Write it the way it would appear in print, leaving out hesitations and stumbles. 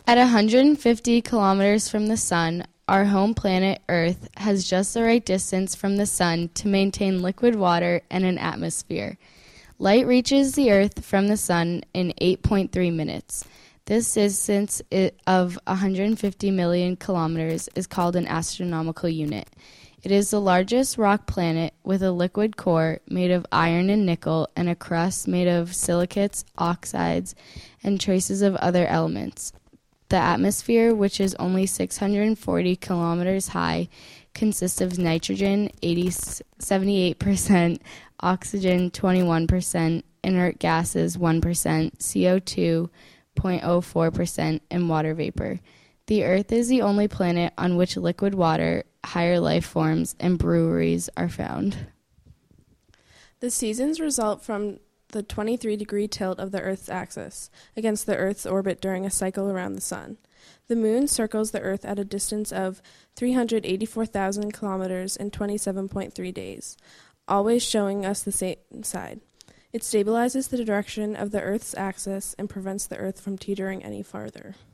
At 150 kilometers from the sun, our home planet Earth has just the right distance from the sun to maintain liquid water and an atmosphere. Light reaches the Earth from the sun in 8.3 minutes. This distance of 150 million kilometers is called an astronomical unit. It is the largest rock planet with a liquid core made of iron and nickel and a crust made of silicates, oxides, and traces of other elements. The atmosphere, which is only 640 kilometers high, consists of nitrogen 78%, oxygen 21%, inert gases 1%, CO2 0.04%, and water vapor. The Earth is the only planet on which liquid water, higher life forms, and breweries are found. The seasons result from the 23-degree tilt of the Earth's axis against the Earth's orbit during a cycle around the sun. The moon circles the Earth at a distance of 384,000 kilometers in 27.3 days, always showing us the same side. It stabilizes the direction of the Earth's axis and prevents the Earth from teetering any farther.